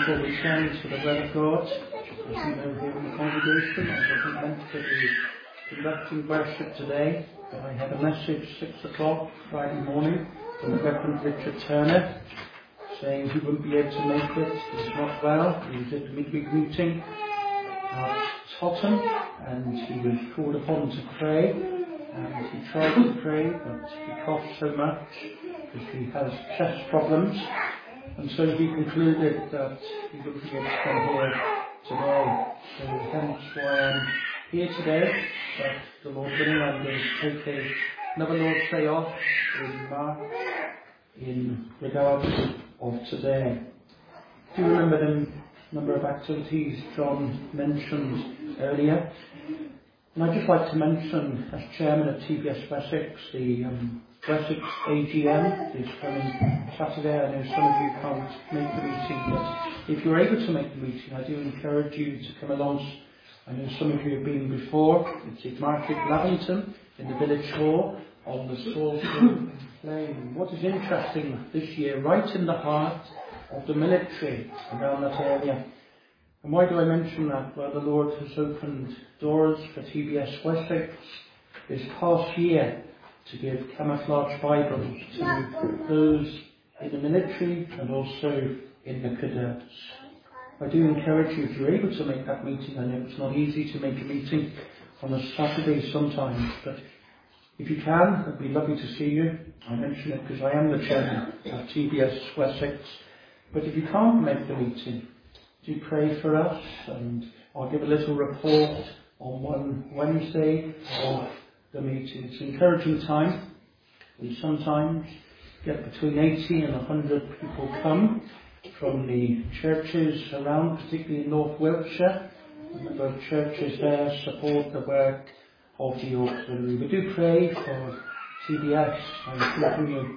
before we turn to the Word of God, as you know here in the congregation, I wasn't meant to be conducting worship today, but I had a message 6 o'clock Friday morning from the Reverend Richard Turner saying he wouldn't be able to make it. He's not well. He was at the midweek meeting at Totton, and he was called upon to pray, and he tried to pray, but he coughed so much because he has chest problems. And so he concluded that he wouldn't be able to come here today. So hence why I'm here today. But the Lord willing, I'm going to take another Lord's Day off in March in regards of today. Do you remember the number of activities John mentioned earlier? And I'd just like to mention, as chairman of TBS Wessex, the Wessex AGM is coming Saturday. I know some of you can't make the meeting, but if you're able to make the meeting, I do encourage you to come along. I know some of you have been before. It's at Market Lavington in the village hall on the Salisbury Plain. What is interesting this year, right in the heart of the military around that area. And why do I mention that? Well, the Lord has opened doors for TBS Wessex this past year to give camouflage Bibles to those in the military and also in the cadets. I do encourage you, if you're able to make that meeting, I know it's not easy to make a meeting on a Saturday sometimes, but if you can, it'd be lovely to see you. I mention it because I am the chairman of TBS Wessex. But if you can't make the meeting, do pray for us, and I'll give a little report on one Wednesday of the meeting. It's an encouraging time. We sometimes get between 80 and 100 people come from the churches around, particularly in North Wiltshire. A number of churches there support the work of the auxiliary. We do pray for TBS. I'm thinking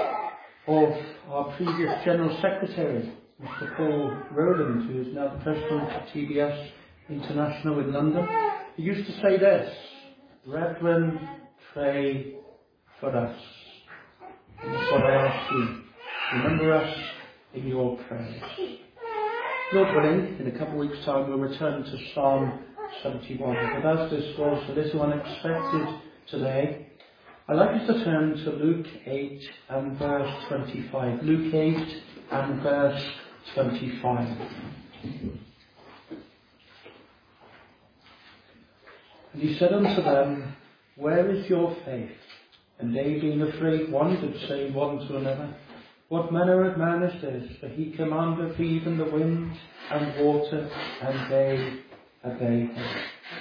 of our previous General Secretary, Mr. Paul Rowland, who is now the President of TBS International in London. He used to say this: "Brethren, pray for us." And that's what I ask you. Remember us in your prayers. Lord willing, in a couple of weeks' time we'll return to Psalm 71. But as this was a little unexpected today, I'd like us to turn to Luke 8 and verse 25. Luke 8 and verse 25. And he said unto them, Where is your faith? And they, being afraid, wondered, saying one to another, What manner of man is this? For he commandeth even the wind and water, and they obey him.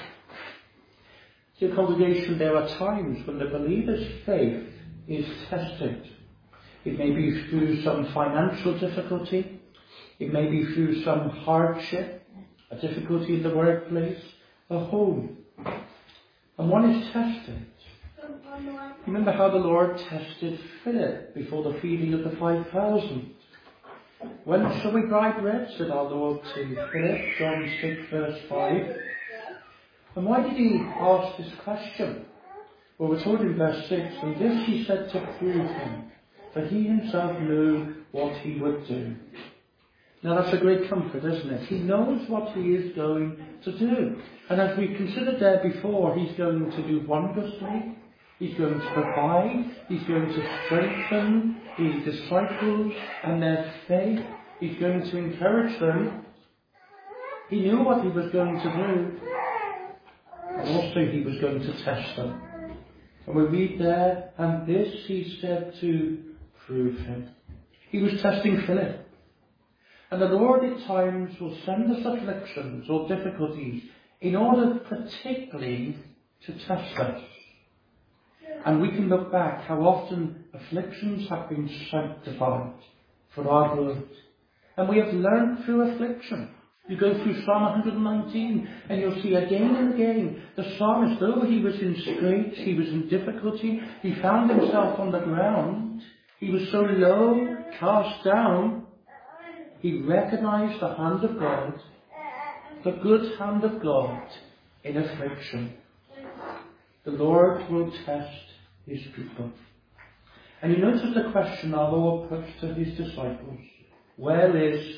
Dear congregation, there are times when the believer's faith is tested. It may be through some financial difficulty. It may be through some hardship, a difficulty in the workplace, a home. And one is tested. Remember how the Lord tested Philip before the feeding of the 5,000. When shall we buy bread? Said our Lord to Philip, John 6 verse 5. And why did he ask this question? Well, we're told in verse 6, And this he said to prove him, for he himself knew what he would do. Now that's a great comfort, isn't it? He knows what he is going to do. And as we considered there before, he's going to do wondrously. He's going to provide. He's going to strengthen the disciples and their faith. He's going to encourage them. He knew what he was going to do. And also he was going to test them. And we read there, and this he said to prove him. He was testing Philip. And the Lord at times will send us afflictions or difficulties in order particularly to test us. And we can look back how often afflictions have been sanctified for our good. And we have learned through affliction. You go through Psalm 119 and you'll see again and again the psalmist, though he was in straits, he was in difficulty, he found himself on the ground, he was so low, cast down, he recognized the hand of God, the good hand of God in affliction. The Lord will test his people. And you notice the question our Lord puts to his disciples. Where is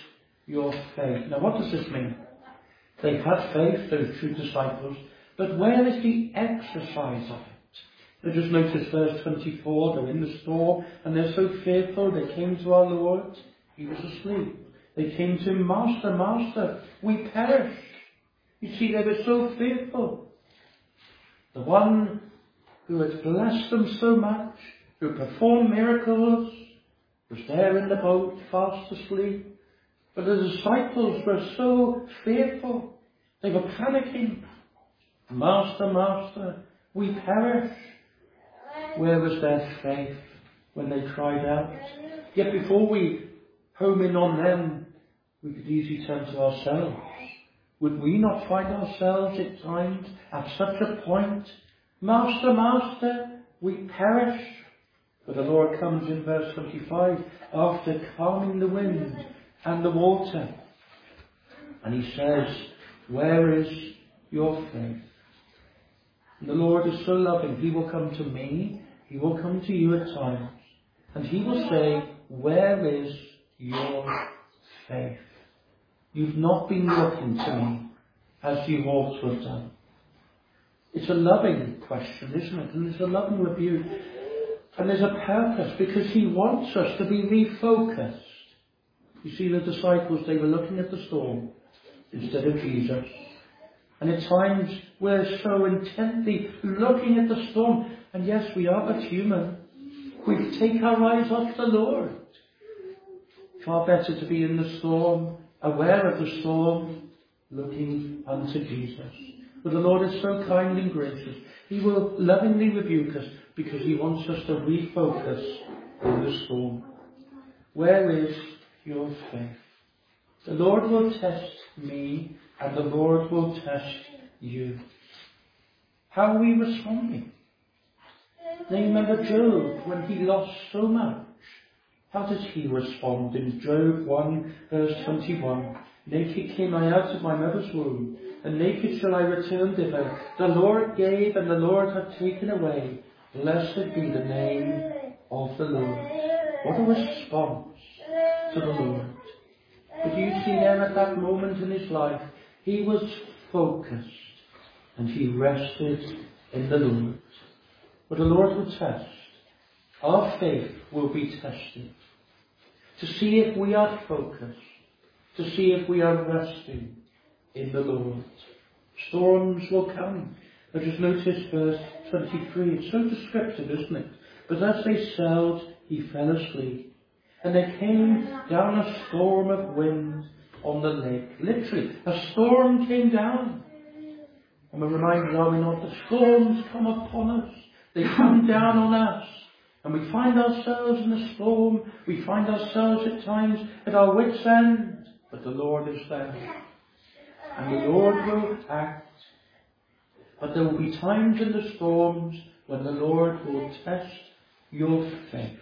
your faith? Now what does this mean? They had faith, those true disciples, but where is the exercise of it? Now just notice verse 24, they're in the storm and they're so fearful. They came to our Lord, he was asleep. They came to him, Master, Master, we perish. You see, they were so fearful. The one who had blessed them so much, who performed miracles, was there in the boat, fast asleep. But the disciples were so fearful. They were panicking. Master, Master, we perish. Where was their faith when they cried out? Yet before we home in on them, we could easily turn to ourselves. Would we not find ourselves at times at such a point? Master, Master, we perish. But the Lord comes in verse 25 after calming the wind and the water. And he says, where is your faith? And the Lord is so loving. He will come to me. He will come to you at times. And he will say, where is your faith? You've not been looking to me as you ought to have done. It's a loving question, isn't it? And it's a loving rebuke. And there's a purpose, because he wants us to be refocused. You see, the disciples, they were looking at the storm instead of Jesus. And at times we're so intently looking at the storm. And yes, we are but human. We take our eyes off the Lord. Far better to be in the storm, aware of the storm, looking unto Jesus. But the Lord is so kind and gracious. He will lovingly rebuke us because he wants us to refocus on the storm. Where is your faith? The Lord will test me and the Lord will test you. How are we responding? Now you remember Job when he lost so much. How does he respond? In Job 1 verse 21. Naked came I out of my mother's womb, and naked shall I return thither. The Lord gave, and the Lord hath taken away. Blessed be the name of the Lord. What a response to the Lord. But you see there at that moment in his life, he was focused, and he rested in the Lord. But the Lord will test. Our faith will be tested. To see if we are focused. To see if we are resting in the Lord. Storms will come. But just notice verse 23. It's so descriptive, isn't it? But as they sailed, he fell asleep. And there came down a storm of wind on the lake. Literally, a storm came down. And we're reminded, are we not, that storms come upon us. They come down on us. And we find ourselves in a storm. We find ourselves at times at our wits' end. But the Lord is there. And the Lord will act. But there will be times in the storms when the Lord will test your faith.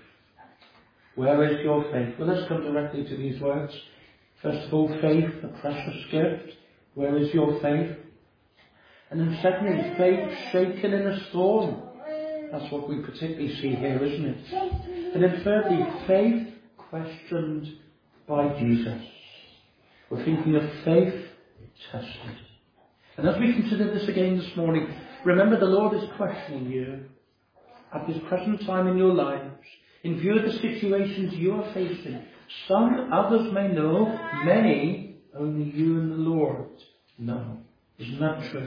Where is your faith? Well, let's come directly to these words. First of all, faith, a precious gift. Where is your faith? And then secondly, faith shaken in a storm. That's what we particularly see here, isn't it? And then thirdly, faith questioned by Jesus. We're thinking of faith tested. And as we consider this again this morning, remember the Lord is questioning you at this present time in your lives, in view of the situations you are facing. Some others may know, many only you and the Lord know. Isn't that true?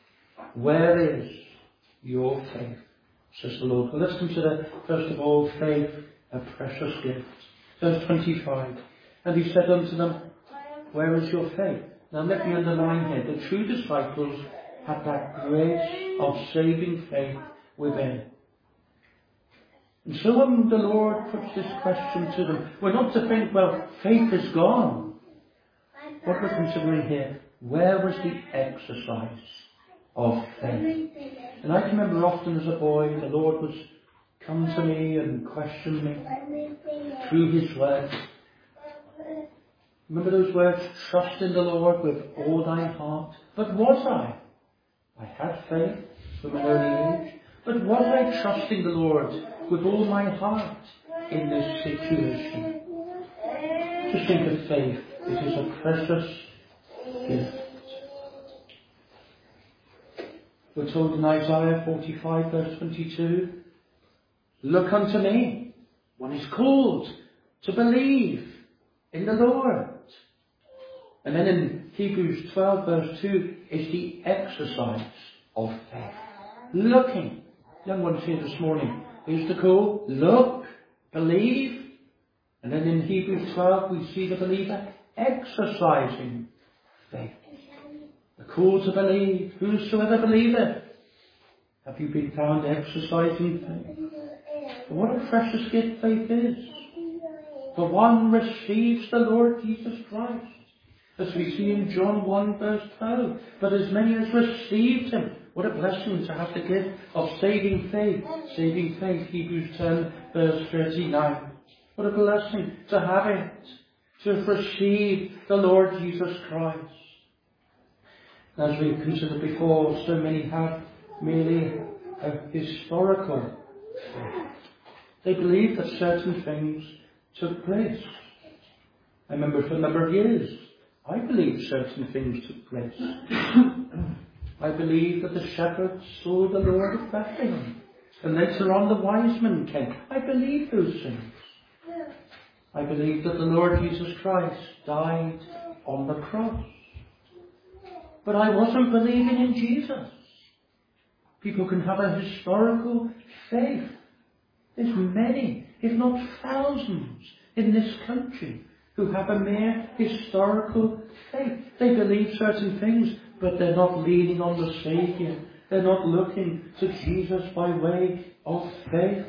Where is your faith? Says the Lord. Well, let's consider first of all faith, a precious gift. Verse 25. And he said unto them, where is your faith? Now let me underline here, the true disciples had that grace of saving faith within. And so when the Lord puts this question to them, we're not to think, well, faith is gone. What we're considering here, where was the exercise of faith? And I can remember often as a boy, the Lord would come to me and question me through his word. Remember those words, trust in the Lord with all thine heart. But was I? I had faith from an early age. But was I trusting the Lord with all my heart in this situation? Just think of faith It is a precious gift. We're told in Isaiah 45 verse 22, look unto me, one is called to believe in the Lord. And then in Hebrews 12 verse 2 is the exercise of faith. Looking. Young ones here this morning. Here's the call. Look. Believe. And then in Hebrews 12 we see the believer exercising faith. The call to believe. Whosoever believeth. Have you been found exercising faith? What a precious gift faith is. For one receives the Lord Jesus Christ. As we see in John 1 verse 12. But as many as received him. What a blessing to have the gift of saving faith. Saving faith, Hebrews 10 verse 39. What a blessing to have it. To have received the Lord Jesus Christ. As we've considered before, so many have merely a historical faith. They believe that certain things took place. I remember for a number of years, I believe certain things took place. I believe that the shepherds saw the Lord of Bethlehem. And later on the wise men came. I believe those things. I believe that the Lord Jesus Christ died on the cross. But I wasn't believing in Jesus. People can have a historical faith. There's many, if not thousands, in this country who have a mere historical faith. They believe certain things, but they're not leaning on the Saviour. They're not looking to Jesus by way of faith.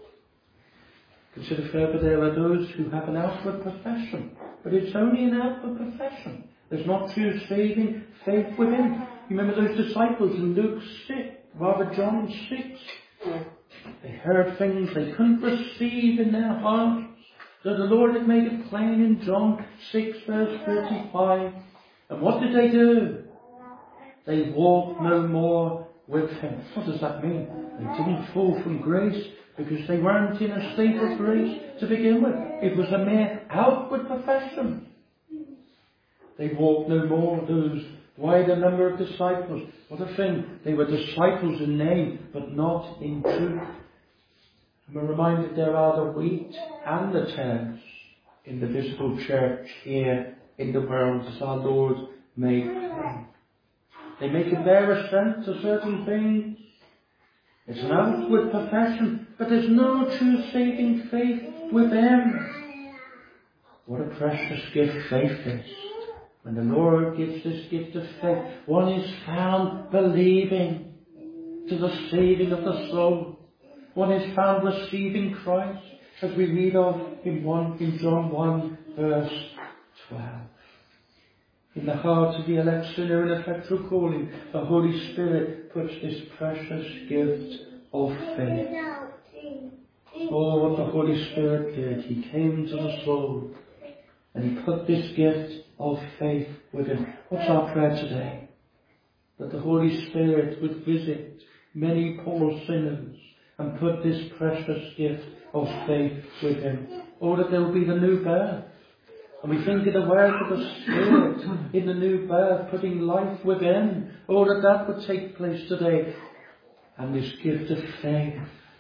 Consider further, there are those who have an outward profession, but it's only an outward profession. There's not true saving faith within. You remember those disciples in Luke 6, rather John 6. They heard things they couldn't receive in their hearts. So the Lord had made it plain in John 6 verse 35. And what did they do? They walked no more with him. What does that mean? They didn't fall from grace because they weren't in a state of grace to begin with. It was a mere outward profession. They walked no more. Those wider number of disciples. What a thing. They were disciples in name, but not in truth. And we're reminded there are the wheat and the tares in the visible church here in the world, as our Lord made plain. They make a bare assent to certain things. It's an outward profession, but there's no true saving faith within. What a precious gift faith is. When the Lord gives this gift of faith, one is found believing to the saving of the soul. One is found receiving Christ, as we read of in John 1 verse 12. In the heart of the elect sinner in effectual calling, the Holy Spirit puts this precious gift of faith. Oh, what the Holy Spirit did. He came to the soul and he put this gift of faith within. What's our prayer today? That the Holy Spirit would visit many poor sinners and put this precious gift of faith within. Oh, that there will be the new birth. And we think of the work of the Spirit in the new birth, putting life within. Oh, that would take place today. And this gift of faith.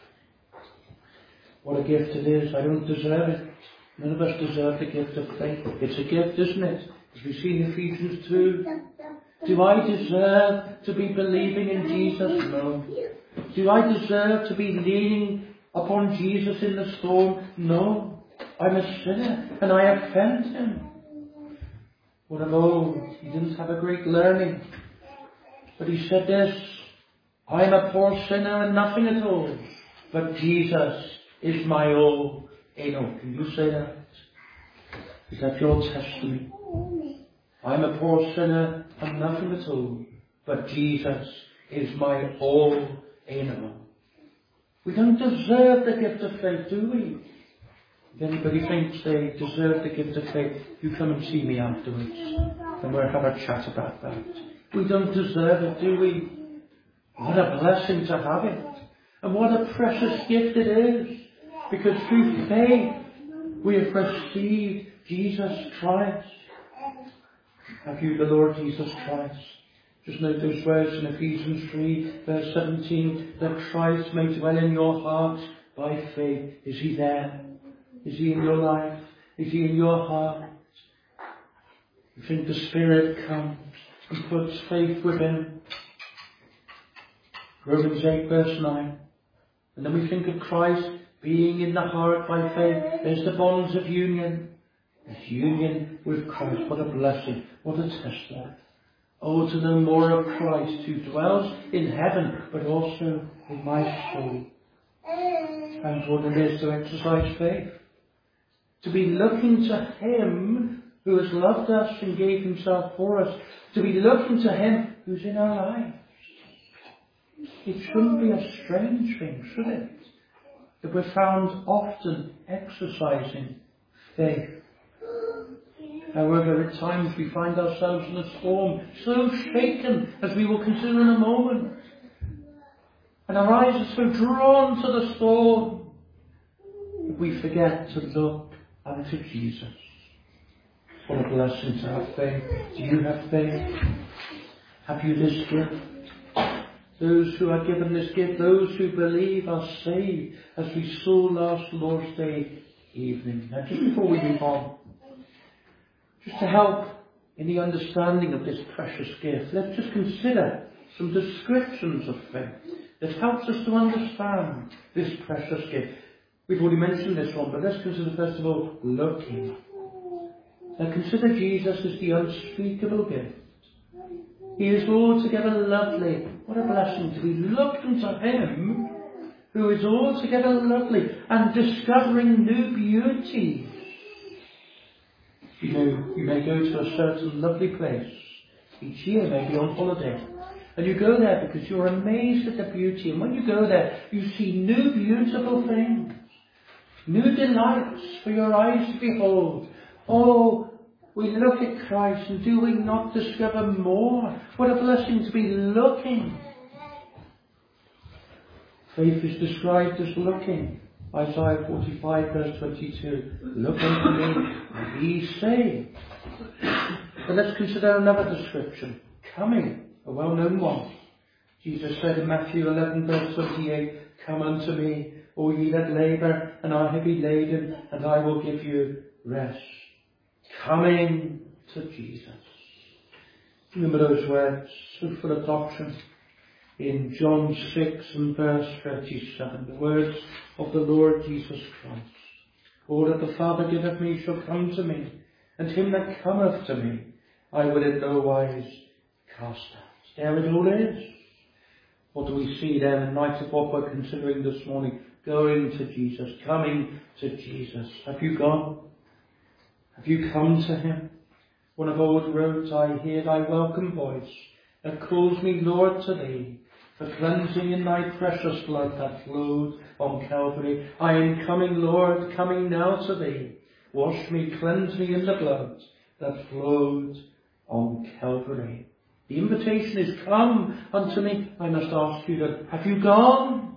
What a gift it is. I don't deserve it. None of us deserve the gift of faith. It's a gift, isn't it? As we see in Ephesians 2. Do I deserve to be believing in Jesus? No. Do I deserve to be leaning upon Jesus in the storm? No. I'm a sinner and I offend him. What of old, he didn't have a great learning. But he said this, I'm a poor sinner and nothing at all. But Jesus is my all in all. Can you say that? Is that your testimony? I'm a poor sinner and nothing at all. But Jesus is my all in all. We don't deserve the gift of faith, do we? If anybody thinks they deserve the gift of faith, you come and see me afterwards and we'll have a chat about that. We don't deserve it, do we? What a blessing to have it. And what a precious gift it is. Because through faith we have received Jesus Christ. Have you the Lord Jesus Christ? Just note those words in Ephesians 3, verse 17, that Christ may dwell in your heart by faith. Is He there? Is He in your life? Is He in your heart? You think the Spirit comes and puts faith within. Romans 8, verse 9. And then we think of Christ being in the heart by faith. There's the bonds of union. This union with Christ. What a blessing. What a testament. Oh, to know more of Christ who dwells in heaven, but also in my soul. And what it is to exercise faith. To be looking to Him who has loved us and gave Himself for us. To be looking to Him who's in our lives. It shouldn't be a strange thing, should it? That we're found often exercising faith. However, at times we find ourselves in a storm, so shaken, as we will consider in a moment. And our eyes are so drawn to the storm that we forget to look unto Jesus. What a blessing to have faith. Do you have faith? Have you this gift? Those who are given this gift, those who believe are saved, as we saw last Lord's Day evening. Now, just before we move on, just to help in the understanding of this precious gift, let's just consider some descriptions of faith that helps us to understand this precious gift. We've already mentioned this one, but let's consider first of all looking. Now consider Jesus as the unspeakable gift. He is altogether lovely. What a blessing to be looking to Him who is altogether lovely and discovering new beauties. You know, you may go to a certain lovely place each year, maybe on holiday, and you go there because you're amazed at the beauty. And when you go there, you see new beautiful things, new delights for your eyes to behold. Oh, we look at Christ, and do we not discover more? What a blessing to be looking. Faith is described as looking. Isaiah 45 verse 22. Look unto me and be saved. But let's consider another description. Coming, a well-known one. Jesus said in Matthew 11 verse 28, Come unto me, all ye that labour and are heavy laden, and I will give you rest. Coming to Jesus. Remember those words, so full of doctrine. In John 6 and verse 37, the words of the Lord Jesus Christ. All that the Father giveth me shall come to me, and him that cometh to me I will in no wise cast out. There it all is. What do we see there in light of what we're considering this morning? Going to Jesus, coming to Jesus. Have you gone? Have you come to Him? One of old wrote, I hear thy welcome voice that calls me, Lord, to thee, for cleansing in thy precious blood that flowed on Calvary. I am coming, Lord, coming now to thee. Wash me, cleanse me in the blood that flowed on Calvary. The invitation is, come unto me. I must ask you that, have you gone?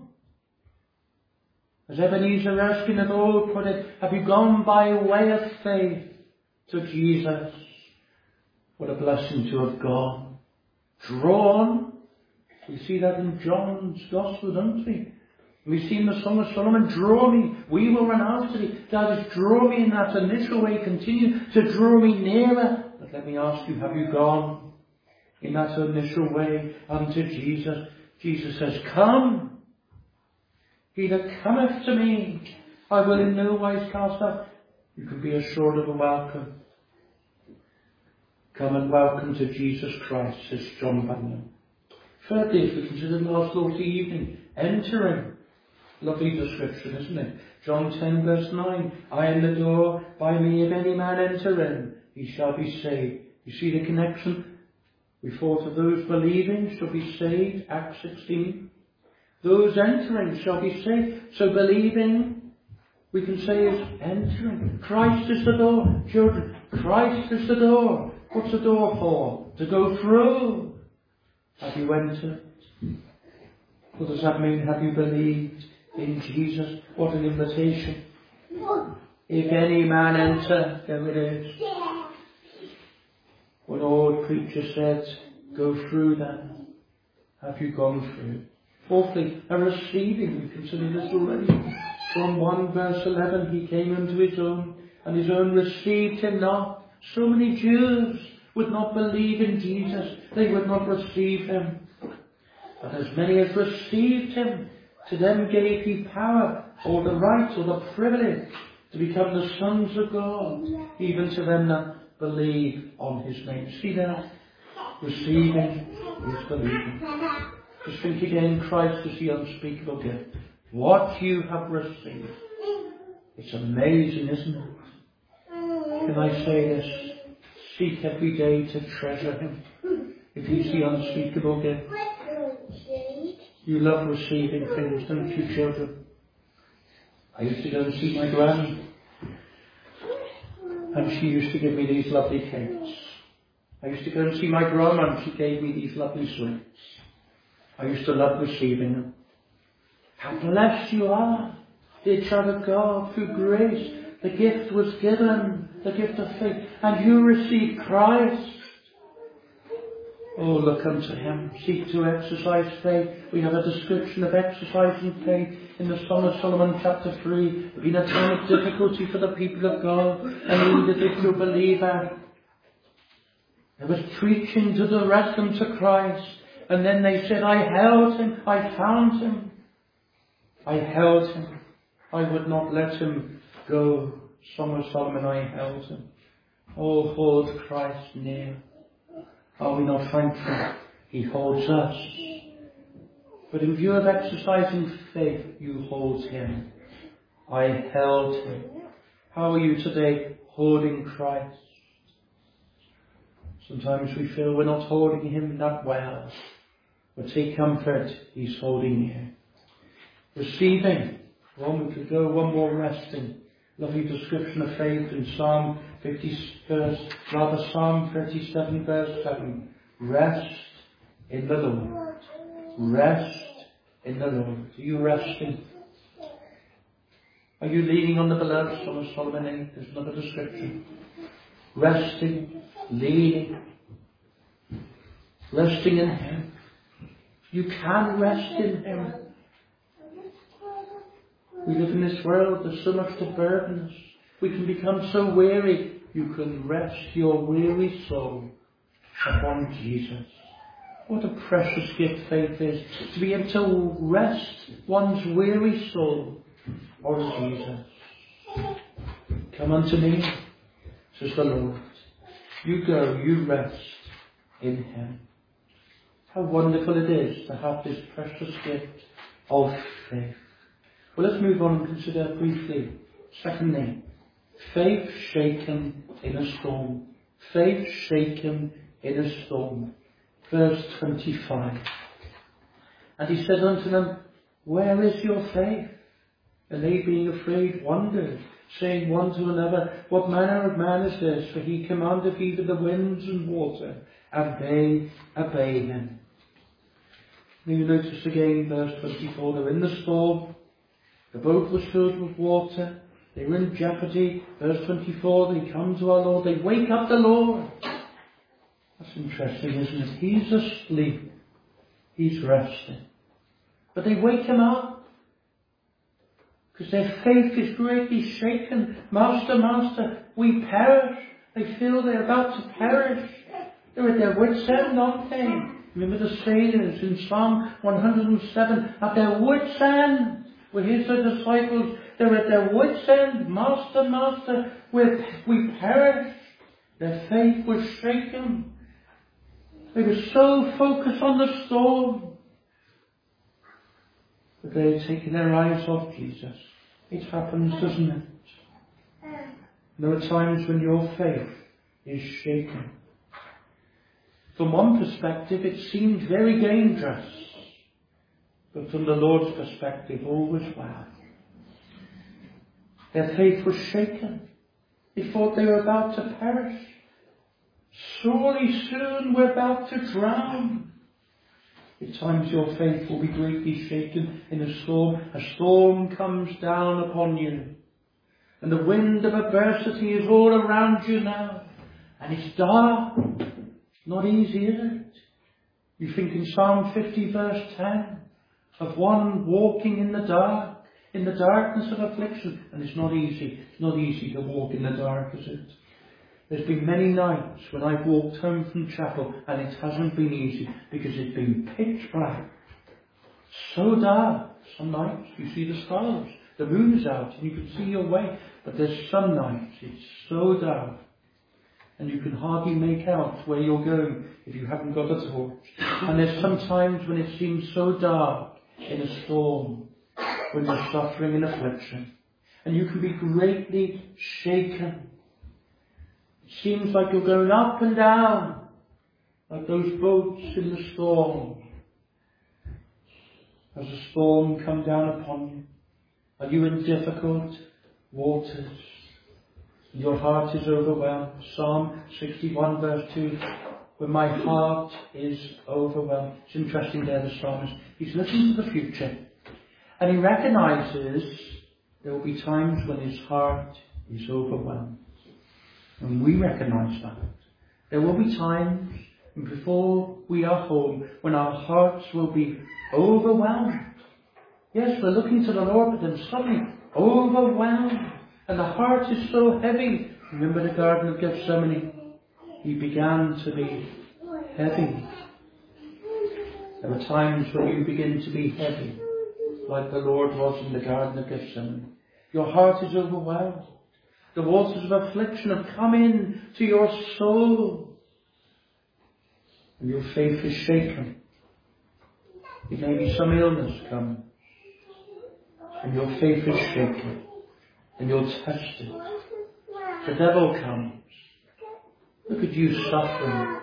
As Ebenezer Erskine had all put it, have you gone by way of faith to Jesus? What a blessing to have gone. Drawn. We see that in John's Gospel, don't we? We see in the Song of Solomon, draw me, we will run after thee. That is, draw me in that initial way, continue to draw me nearer. But let me ask you, have you gone in that initial way unto Jesus? Jesus says, come. He that cometh to me, I will in no wise cast out. You can be assured of a welcome. Come and welcome to Jesus Christ, says John Bunyan. Thirdly, if we consider last Lord's evening, entering. Lovely description, isn't it? John 10 verse 9. I am the door, by me if any man enter in, he shall be saved. You see the connection? We thought of those believing shall be saved, Acts 16. Those entering shall be saved. So believing, we can say, is entering. Christ is the door. Children, Christ is the door. What's the door for? To go through. Have you entered? What does that mean? Have you believed in Jesus? What an invitation. If any man enter, there it is. What old preacher said, go through then. Have you gone through? Fourthly, a receiving. We considered this already. John 1 verse 11, he came unto his own, and his own received him not. So many Jews would not believe in Jesus. They would not receive him. But as many as received him, to them gave he power, or the right, or the privilege, to become the sons of God, even to them that believe on his name. See that? Receiving is believing. Just think again, Christ is the unspeakable gift. What you have received. It's amazing, isn't it? Can I say this? Seek every day to treasure him. If he's the unspeakable gift. You love receiving things, don't you, children? I used to go and see my granny. And she used to give me these lovely cakes. I used to go and see my grandma and she gave me these lovely sweets. I used to love receiving them. How blessed you are, dear child of God, through grace. The gift was given, the gift of faith, and you received Christ. Oh, look unto him. Seek to exercise faith. We have a description of exercising faith in the Song of Solomon chapter 3. It's been a time of difficulty for the people of God, an individual believer. There was preaching to direct them to Christ. And then they said, I held him, I found him. I held him. I would not let him go. Song of Solomon, I held him. Oh, hold Christ near. Are we not thankful? He holds us. But in view of exercising faith, you hold him. I held him. How are you today holding Christ? Sometimes we feel we're not holding him that well. But take comfort, he's holding you. Receiving. We could go one more resting. Lovely description of faith in Psalm 37 verse 7. Rest in the Lord. Rest in the Lord. Are you resting? Are you leaning on the beloved? Song of Solomon 8. There's another description. Resting, leaning, resting in him. You can rest in him. We live in this world, there's so much to burden us. We can become so weary. You can rest your weary soul upon Jesus. What a precious gift faith is, to be able to rest one's weary soul on Jesus. Come unto me, says the Lord. You go, you rest in him. How wonderful it is to have this precious gift of faith. Well, let's move on and consider briefly, secondly, faith shaken in a storm. Faith shaken in a storm. Verse 25. And he said unto them, where is your faith? And they being afraid wondered, saying one to another, what manner of man is this? For he commandeth even the winds and water, and they obey him. Now you notice again, verse 24, they're in the storm. The boat was filled with water. They were in jeopardy. Verse 24, they come to our Lord. They wake up the Lord. That's interesting, isn't it? He's asleep. He's resting. But they wake him up. Because their faith is greatly shaken. Master, Master, we perish. They feel they're about to perish. They're at their wits' end, aren't they? Remember the sailors in Psalm 107, at their wits' end. Well, here's the disciples. They're at their wits' end. Master, Master, we perish. Their faith was shaken. They were so focused on the storm that they had taken their eyes off Jesus. It happens, doesn't it? There are times when your faith is shaken. From one perspective, it seemed very dangerous. But from the Lord's perspective, all was well. Their faith was shaken. They thought they were about to perish. Surely soon we're about to drown. At times your faith will be greatly shaken in a storm. A storm comes down upon you. And the wind of adversity is all around you now. And it's dark. Not easy, is it? You think in Psalm 50 verse 10 of one walking in the darkness of affliction. And it's not easy. It's not easy to walk in the dark, is it? There's been many nights when I've walked home from chapel and it hasn't been easy because it's been pitch black. So dark. Some nights you see the stars. The moon is out and you can see your way. But there's some nights it's so dark and you can hardly make out where you're going if you haven't got a torch. And there's some times when it seems so dark in a storm, when you're suffering in affliction, and you can be greatly shaken. It seems like you're going up and down, like those boats in the storm. Has a storm come down upon you? Are you in difficult waters? Your heart is overwhelmed. Psalm 61 verse 2. When my heart is overwhelmed. It's interesting there, the psalmist. He's looking to the future. And he recognizes there will be times when his heart is overwhelmed. And we recognize that. There will be times before we are home when our hearts will be overwhelmed. Yes, we're looking to the Lord, but then suddenly overwhelmed. And the heart is so heavy. Remember the Garden of Gethsemane? He began to be heavy. There are times when you begin to be heavy, like the Lord was in the Garden of Gethsemane. Your heart is overwhelmed. The waters of affliction have come in to your soul. And your faith is shaken. It may be some illness comes. And your faith is shaken. And you're tested. The devil comes. Look at you suffering.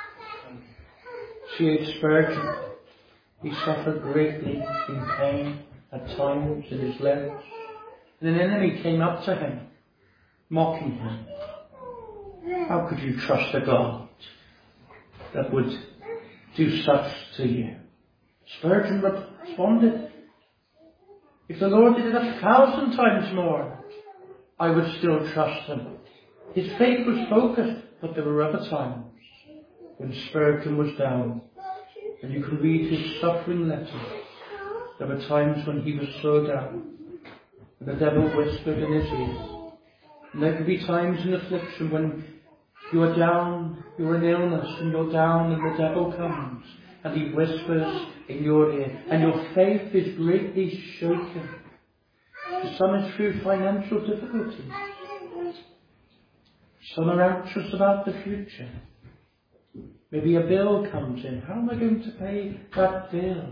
C.H. Spurgeon, he suffered greatly in pain at times in his legs. And an enemy came up to him, mocking him. How could you trust a God that would do such to you? Spurgeon responded, if the Lord did it 1,000 times more, I would still trust him. His faith was focused, but there were other times when Spurgeon was down. And you can read his suffering letters. There were times when he was so down. And the devil whispered in his ear. And there could be times in affliction when you are down, you're in illness, and you're down, and the devil comes. And he whispers in your ear. And your faith is greatly shaken. For some it's through financial difficulties. Some are anxious about the future. Maybe a bill comes in. How am I going to pay that bill?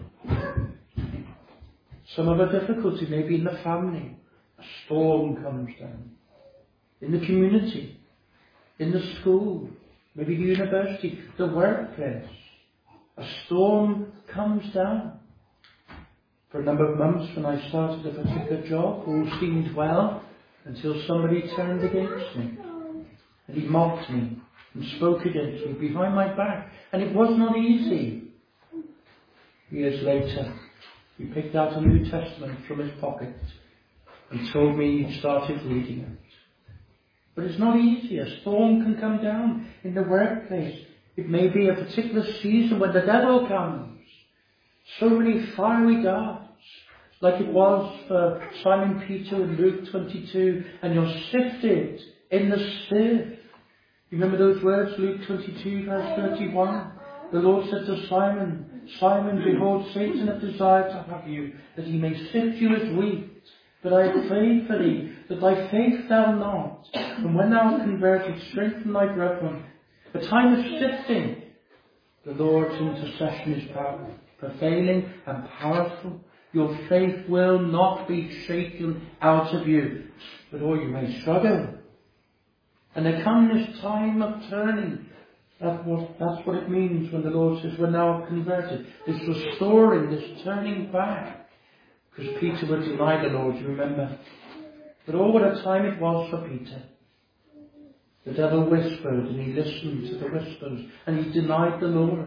Some have a difficulty, maybe in the family. A storm comes down. In the community. In the school. Maybe the university. The workplace. A storm comes down. For a number of months when I started a particular job, all seemed well until somebody turned against me. And he mocked me and spoke against me behind my back. And it was not easy. Years later, he picked out a New Testament from his pocket and told me he started reading it. But it's not easy. A storm can come down in the workplace. It may be a particular season when the devil comes. So many fiery darts, like it was for Simon Peter in Luke 22, and you're sifted in the sieve. You remember those words, Luke 22 verse 31? The Lord said to Simon, Simon, behold, Satan hath desired to have you, that he may sift you as wheat. But I have prayed for thee, that thy faith fail not. And when thou art converted, strengthen thy brethren. The time of sifting, the Lord's intercession is powerful, prevailing and powerful. Your faith will not be shaken out of you, but you may struggle. And there comes this time of turning. That's what it means when the Lord says we're now converted. This restoring, this turning back. Because Peter would deny the Lord, you remember. But what a time it was for Peter. The devil whispered and he listened to the whispers and he denied the Lord.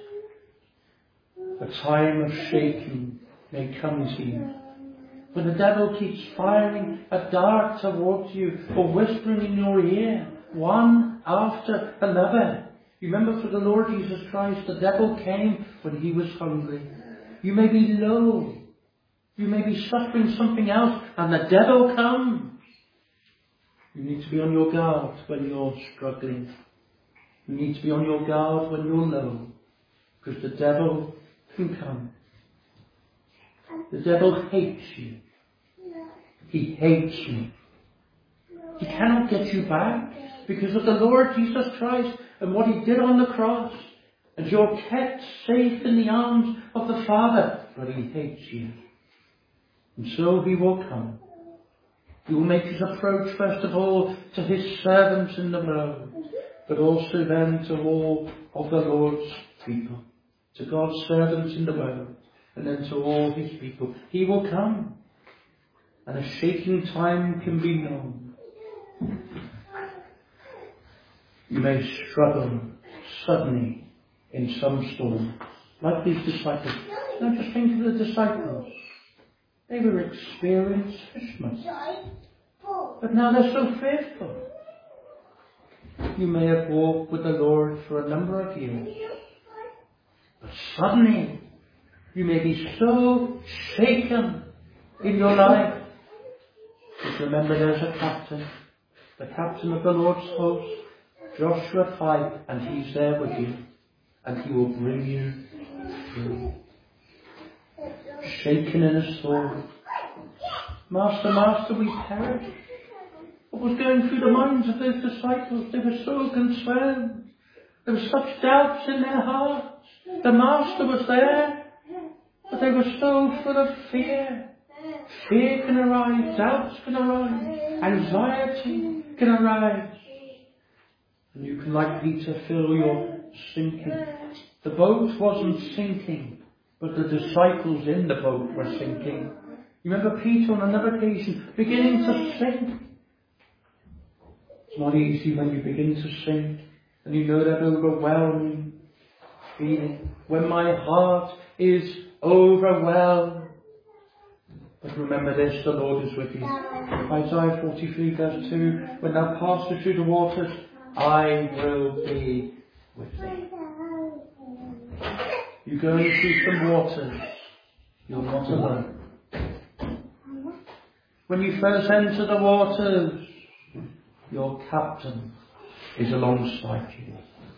A time of shaking may come to you. When the devil keeps firing a dart towards you or whispering in your ear, one after another, You remember, for the Lord Jesus Christ, the devil came when he was hungry. You may be low. You may be suffering something else, and the devil comes. You need to be on your guard when you're struggling. You need to be on your guard when you're low, because the devil can come. The devil hates you. He hates you. He cannot get you back because of the Lord Jesus Christ and what he did on the cross. And you're kept safe in the arms of the Father, but he hates you. And so he will come. He will make his approach first of all to his servants in the world, but also then to all of the Lord's people, to God's servants in the world, and then to all his people. He will come, and a shaking time can be known. You may struggle suddenly in some storm, like these disciples. Now just think of the disciples. They were experienced fishermen, but now they're so fearful. You may have walked with the Lord for a number of years, but suddenly you may be so shaken in your life. Just remember, there's a captain, the captain of the Lord's host, Joshua 5, and he's there with you, and he will bring you through. Shaken in a storm. Master, Master, we perish. What was going through the minds of those disciples? They were so concerned. There were such doubts in their hearts. The Master was there, but they were so full of fear. Fear can arise, doubts can arise, anxiety can arise. And you can, like Peter, feel you're sinking. The boat wasn't sinking, but the disciples in the boat were sinking. You remember Peter on another occasion beginning to sink. It's not easy when you begin to sink and you know that overwhelming feeling. When my heart is overwhelmed. But remember this, the Lord is with you. Isaiah 43 verse 2, when thou passest through the waters, I will be with thee. You're going through some waters, you're not alone. When you first enter the waters, your captain is alongside you.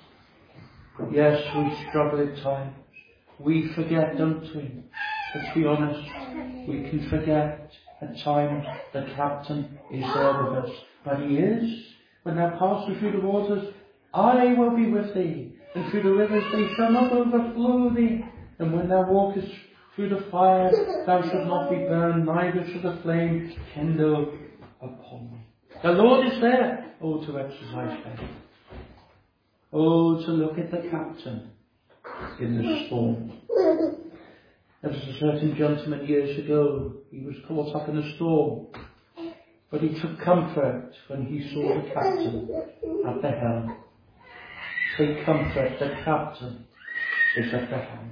Yes, we struggle at times. We forget, don't we? Let's be honest. We can forget at times the captain is there with us. But he is. When thou passest through the waters, I will be with thee. And through the rivers they shall not overflow thee. And when thou walkest through the fire, thou shalt not be burned, neither shall the flame kindle upon thee. The Lord is there. Oh, to exercise faith. Oh, to look at the captain in the storm. There was a certain gentleman years ago. He was caught up in a storm. But he took comfort when he saw the captain at the helm. Take comfort, the captain is at the helm.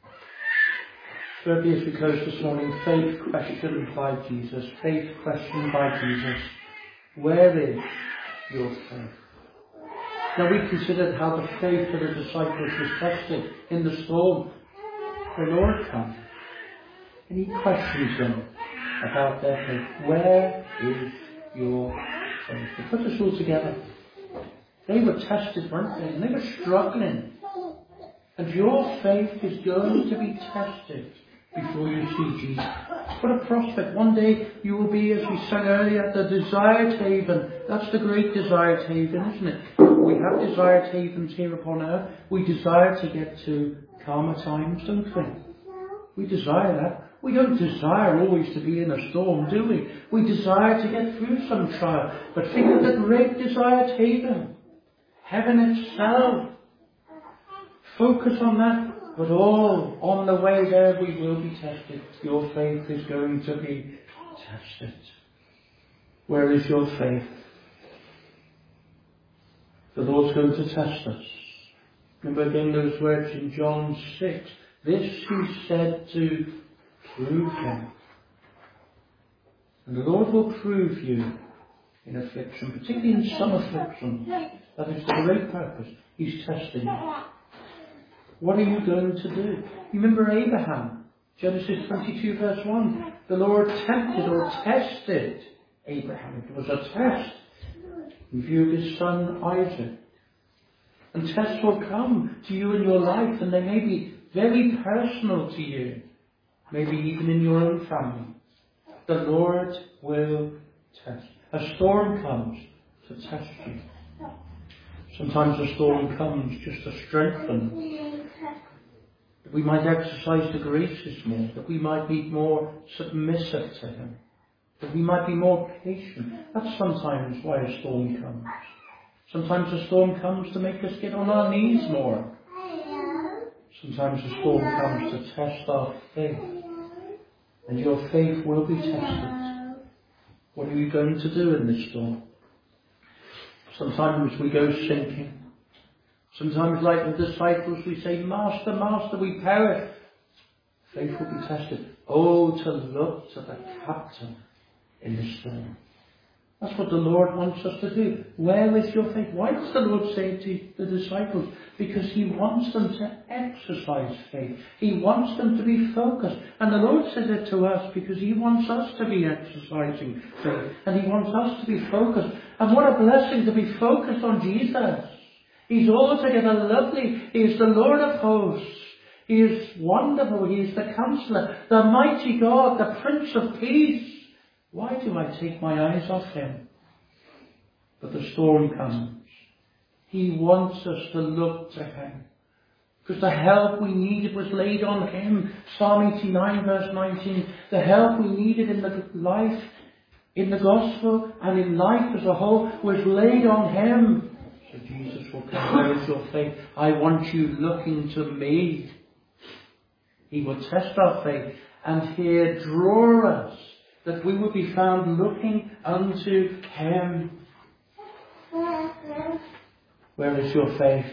Thirdly, as we close this morning, faith questioned by Jesus. Faith questioned by Jesus. Where is your faith? Now we considered how the faith of the disciples was tested in the storm. The Lord comes and he questions them about their faith. Where is your faith? To put us all together. They were tested, weren't they? And they were struggling. And your faith is going to be tested before you see Jesus. What a prospect. One day you will be, as we sang earlier, at the desired haven. That's the great desired haven, isn't it? We have desired havens here upon earth. We desire to get to calmer times, don't we? We desire that. We don't desire always to be in a storm, do we? We desire to get through some trial. But think of the great desired haven. Heaven itself. Focus on that. But all on the way there we will be tested. Your faith is going to be tested. Where is your faith? The Lord's going to test us. Remember again those words in John 6. This he said to prove him. And the Lord will prove you in affliction, particularly in some affliction. That is the great purpose. He's testing you. What are you going to do? You remember Abraham, Genesis 22 verse 1. The Lord tempted or tested Abraham. It was a test in view of his son Isaac. And tests will come to you in your life, and they may be very personal to you, maybe even in your own family. The Lord will test. A storm comes to test you. Sometimes a storm comes just to strengthen. That we might exercise the graces more, that we might be more submissive to Him, that we might be more patient. That's sometimes why a storm comes. Sometimes a storm comes to make us get on our knees more. Sometimes a storm comes to test our faith. And your faith will be tested. What are you going to do in this storm? Sometimes we go sinking. Sometimes, like the disciples, we say, Master, Master, we perish. Faith will be tested. Oh, to look to the captain in the storm. That's what the Lord wants us to do. Where is your faith? Why does the Lord say to the disciples? Because He wants them to exercise faith. He wants them to be focused. And the Lord says it to us because He wants us to be exercising faith. And He wants us to be focused. And what a blessing to be focused on Jesus. He's altogether lovely. He is the Lord of hosts. He is wonderful. He is the Counselor, the mighty God, the Prince of Peace. Why do I take my eyes off Him? But the storm comes. He wants us to look to Him. Because the help we needed was laid on Him. Psalm 89 verse 19. The help we needed in the life, in the gospel, and in life as a whole was laid on Him. So Jesus will come. Where is your faith? I want you looking to me. He will test our faith and here draw us, that we will be found looking unto Him. Where is your faith?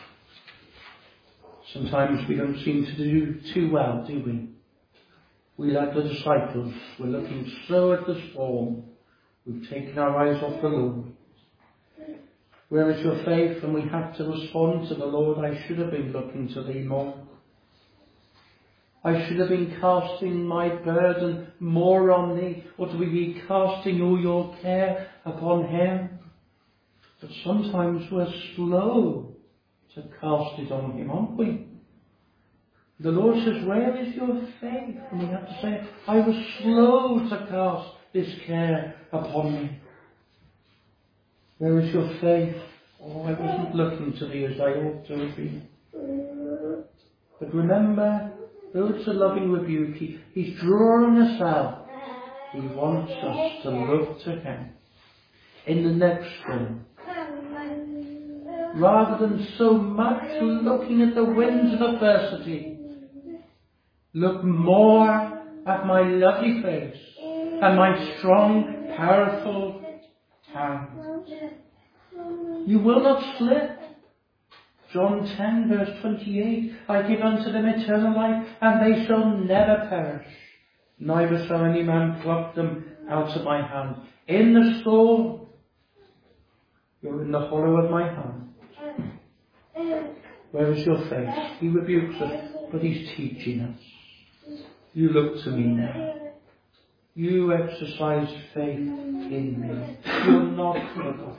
Sometimes we don't seem to do too well, do we? We, like the disciples, we're looking so at the storm, we've taken our eyes off the Lord. Where is your faith? And we have to respond to the Lord, I should have been looking to Thee more. I should have been casting my burden more on Thee. Or do we be casting all your care upon Him? But sometimes we're slow to cast it on Him, aren't we? The Lord says, where is your faith? And we have to say, I was slow to cast this care upon Me. Where is your faith? Oh, I wasn't looking to Thee as I ought to have been. But remember, though it's a loving rebuke, He's drawing us out. He wants us to look to Him in the next storm. Rather than so much looking at the winds of adversity, look more at my lovely face and my strong, powerful hand. You will not slip. John 10 verse 28, I give unto them eternal life, and they shall never perish, neither shall any man pluck them out of my hand. In the storm, you're in the hollow of my hand. Where is your faith? He rebukes us, but He's teaching us. You look to Me now. You exercise faith in Me. You're not forgotten.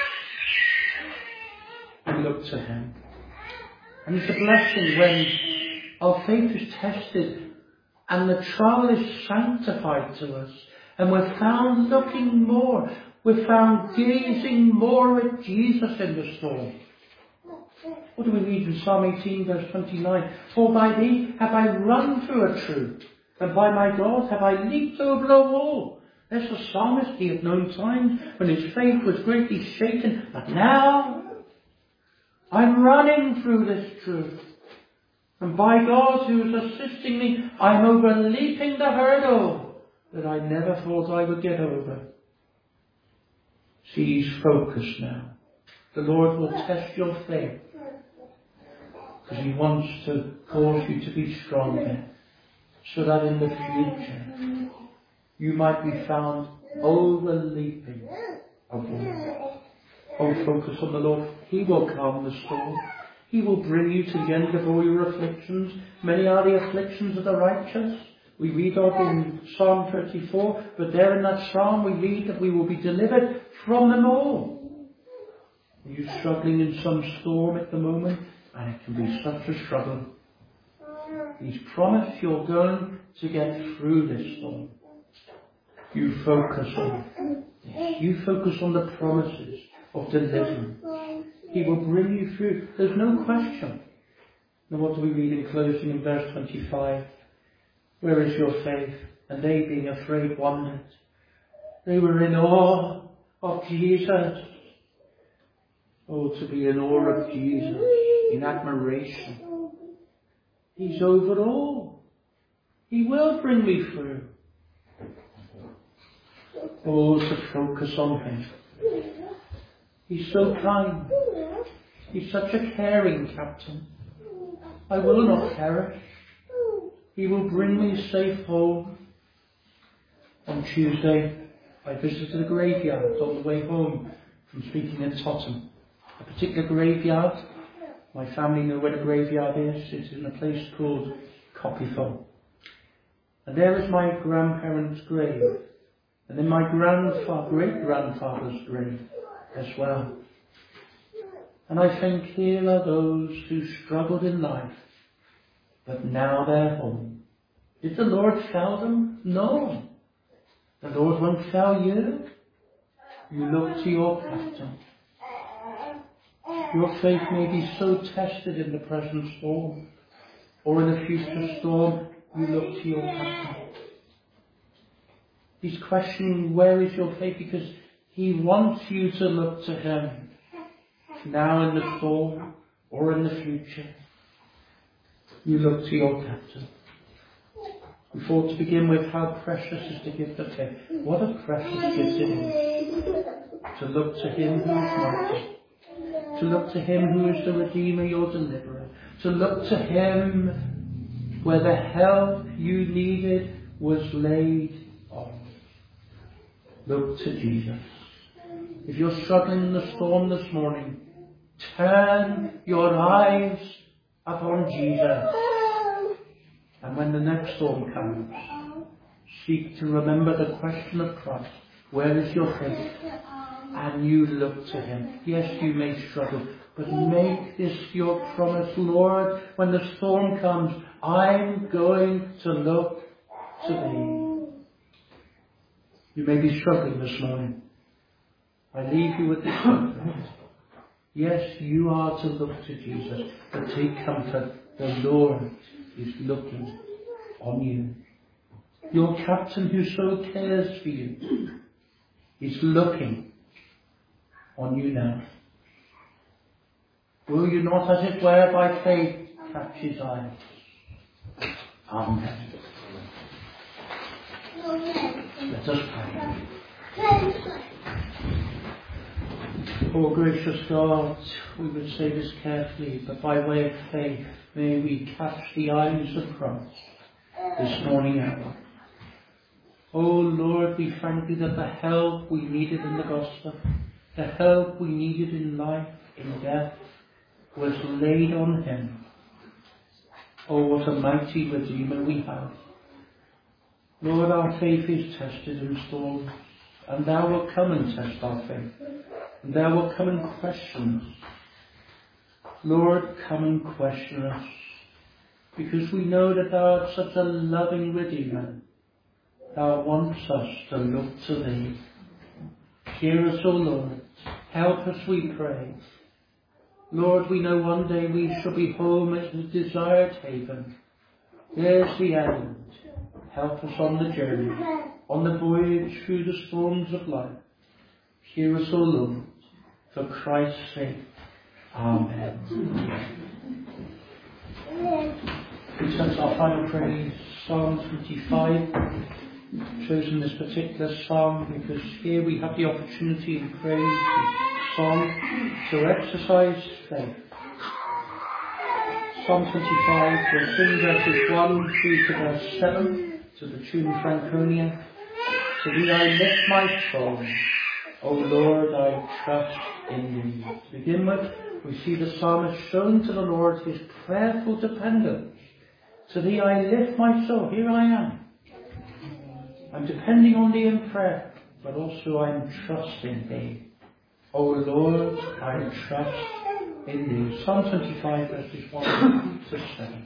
And look to Him. And it's a blessing when our faith is tested and the trial is sanctified to us, and we're found looking more, we're found gazing more at Jesus in the storm. What do we read in Psalm 18 verse 29? For by Thee have I run through a troop, and by my God have I leaped over a wall. There's the psalmist. He had known times when his faith was greatly shaken, but now I'm running through this truth. And by God who is assisting me, I'm overleaping the hurdle that I never thought I would get over. See, He's focused now. The Lord will test your faith, because He wants to cause you to be stronger, so that in the future you might be found overleaping of all. Oh, focus on the Lord. He will calm the storm. He will bring you to the end of all your afflictions. Many are the afflictions of the righteous. We read of in Psalm 34, but there in that psalm we read that we will be delivered from them all. Are you struggling in some storm at the moment? And it can be such a struggle. He's promised you're going to get through this storm. You focus on it. You focus on the promises of deliverance. He will bring you through. There's no question. Now what do we read in closing in verse 25? Where is your faith? And they, being afraid, wondered. They were in awe of Jesus. Oh, to be in awe of Jesus, in admiration. He's over all. He will bring me through. Oh, to focus on Him. He's so kind. He's such a caring captain. I will not perish. He will bring me safe home. On Tuesday, I visited a graveyard on the way home from speaking in Tottenham. A particular graveyard. My family know where the graveyard is. It's in a place called Copythorne. And there is my grandparents' grave. And then my great-grandfather's grave as well. And I think here are those who struggled in life, but now they're home. Did the Lord fail them? No. The Lord won't fail you. You look to your captain. Your faith may be so tested in the present storm, or in a future storm, you look to your captain. He's questioning, where is your faith? Because He wants you to look to Him, now in the storm, or in the future. You look to your captain. We thought to begin with how precious is the gift of faith. What a precious gift it is to look to Him who is mighty, to look to Him who is the Redeemer, your Deliverer, to look to Him where the help you needed was laid on. Look to Jesus. If you're struggling in the storm this morning, turn your eyes upon Jesus. And when the next storm comes, seek to remember the question of Christ. Where is your faith? And you look to Him. Yes, you may struggle, but make this your promise, Lord, when the storm comes, I'm going to look to Thee. You may be struggling this morning. I leave you with this comfort. Yes, you are to look to Jesus, but take comfort. The Lord is looking on you. Your captain who so cares for you is looking on you now. Will you not, as it were, by faith, catch His eyes? Amen. Let us pray. Oh, gracious God, we would say this carefully, but by way of faith, may we catch the eyes of Christ this morning hour. Oh Lord, we thank Thee that the help we needed in the gospel, the help we needed in life, in death, was laid on Him. Oh, what a mighty Redeemer we have. Lord, our faith is tested in storms, and Thou wilt come and test our faith, and Thou wilt come and question us. Lord, come and question us, because we know that Thou art such a loving Redeemer. Thou wants us to look to Thee. Hear us, O Lord. Help us, we pray. Lord, we know one day we shall be home at the desired haven. There's the end. Help us on the journey, on the voyage through the storms of life. Hear us, O Lord, for Christ's sake. Amen. We turn to our final praise, Psalm 25. I've chosen this particular psalm because here we have the opportunity in praise and song to exercise faith. Psalm 25, we'll sing verses 1 through to verse 7 to the tune Franconia. To Thee I lift my soul, O Lord, I trust in thee. To begin with, we see the psalmist showing to the Lord his prayerful dependence. To thee I lift my soul. Here I am. I'm depending on thee in prayer, but also I'm trusting thee. O Lord, I trust in thee. Psalm 25 verses 1 to 7.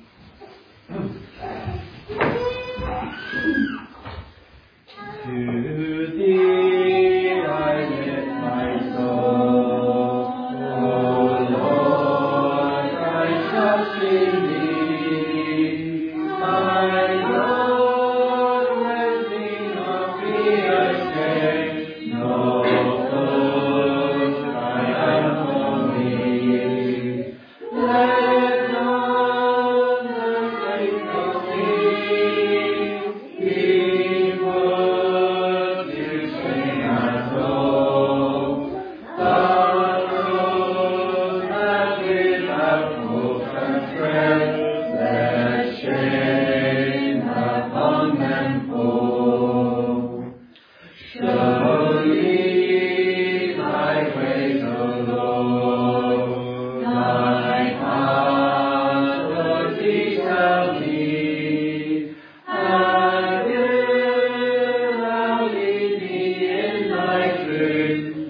To thee I lift my soul, O Lord, I trust in thee. My Lord, when thee not fear stay, no food I am for thee. Let none the faith of thee be put to shame at all. The road that without hope and tread, let shame upon them fall. Show me thy ways, O Lord, thy path, Lord, tell me, and will thou lead me in thy truth,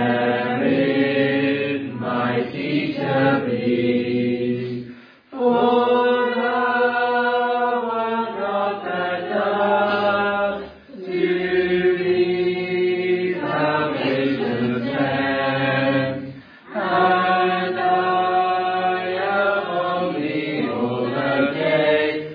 therein my teacher be. For thou art God that doth to thee salvation send, and I am only all the day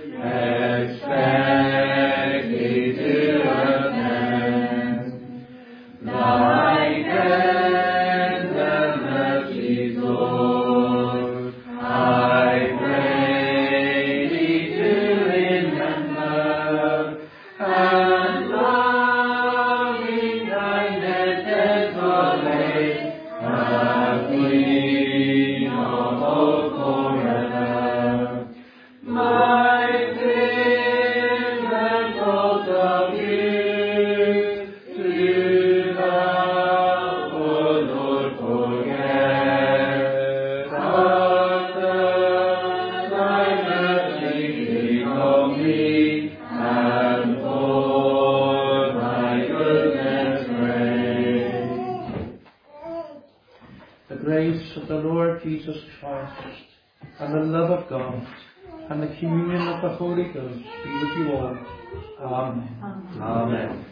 expecting to attend. Thy tender mercies, Lord, I pray thee to remember, and loving kindness desolate, have we no hope forever. My sins and faults of youth, do thou, O Lord, forget. But thy mercy think of me, and for thy goodness pray. The grace of the Lord Jesus Christ, and the love of God, and the communion of the Holy Ghost be with you all. Amen. Amen.